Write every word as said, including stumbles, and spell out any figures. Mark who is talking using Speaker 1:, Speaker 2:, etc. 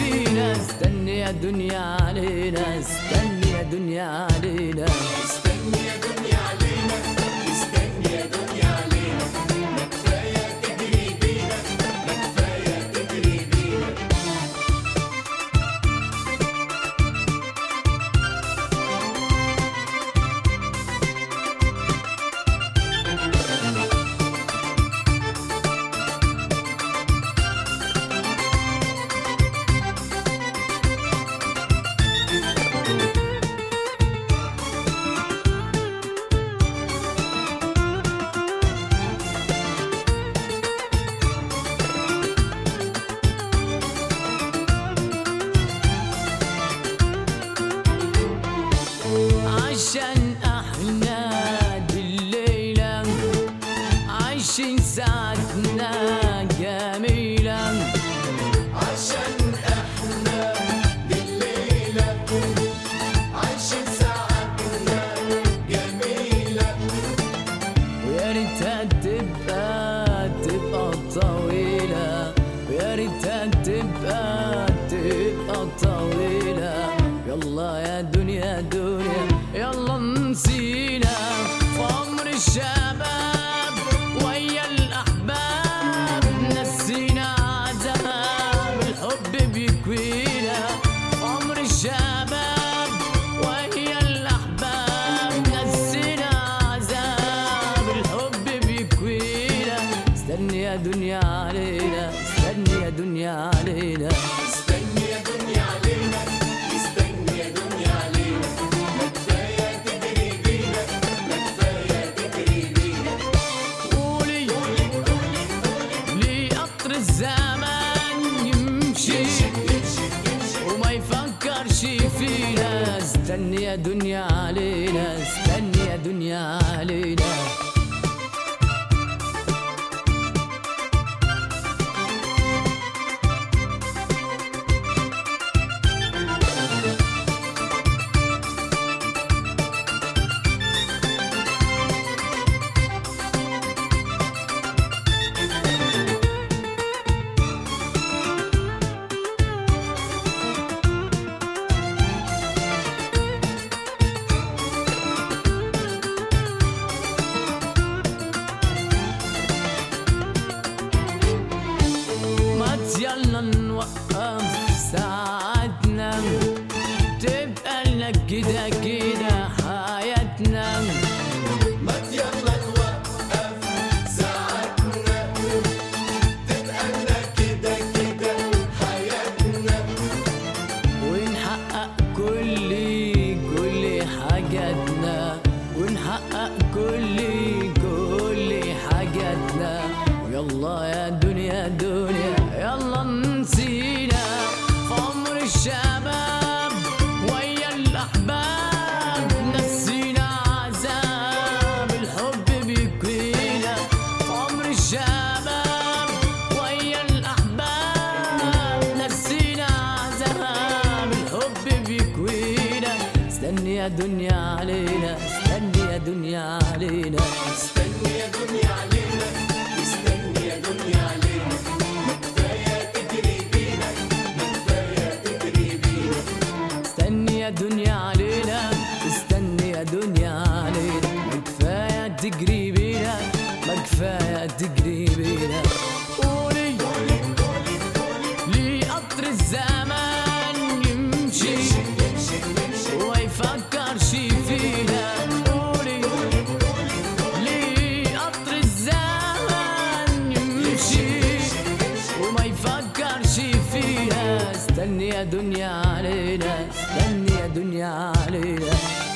Speaker 1: فينا. استني يا دنيا علينا، استني يا دنيا علينا،
Speaker 2: استني يا دنيا علينا، استني يا دنيا علينا، ما كفاية تجري بينا، ما كفاية تجري بينا.
Speaker 1: عشان احنا دي الليلة عايشين ساعتنا جميلة.
Speaker 2: عشان احنا دي الليلة عايشين ساعتنا جميلة.
Speaker 1: ويا ريتها تبقى تبقى طويلة، ويا ريتها تبقى تبقى طويلة. يلا يا دنيا دنيا يلا نسينا في عمر الشباب ويا الأحباب، نسينا عذاب الحب بيكوينا. في عمر الشباب ويا الأحباب، نسينا عذاب الحب بيكوينا. استني يا دنيا علينا، استني يا دنيا علينا،
Speaker 2: استني يا دنيا علينا، استني يا دنيا علينا، ما كفاية تجري بينا، ما كفاية تجري بينا.
Speaker 1: قولي ليه قطر الزمان يمشي وما يفكرش فينا. استني يا دنيا علينا، استني يا دنيا علينا. يلا نوقف ساعتنا، تبقى لنا كده كده حياتنا.
Speaker 2: ما يلا نوقف ساعتنا، تبقى لنا كده كده حياتنا.
Speaker 1: ونحقق كل كل حاجاتنا، ونحقق كل كل حاجاتنا. ويلا يا دنيا دنيا يلا نسينا في عمر الشباب ويا الأحباب، نسينا عذاب الحب بيكوينا. في عمر الشباب ويا الأحباب، نسينا عذاب الحب بيكوينا. استني يا دنيا علينا، استني يا دنيا علينا،
Speaker 2: استني يا دنيا علينا، استني يا دنيا علينا، ما كفاية تجري بينا، ما كفاية تجري بينا.
Speaker 1: استني يا دنيا علينا، استني يا دنيا علينا، ما كفاية تجري بينا، ما كفاية تجري بينا. قولي ليه قطر الزمان يمشي وما يفكرش فينا. قولي ليه قطر الزمان يمشي وما يفكرش فينا. استني يا دنيا علينا، استني يا دنيا علينا.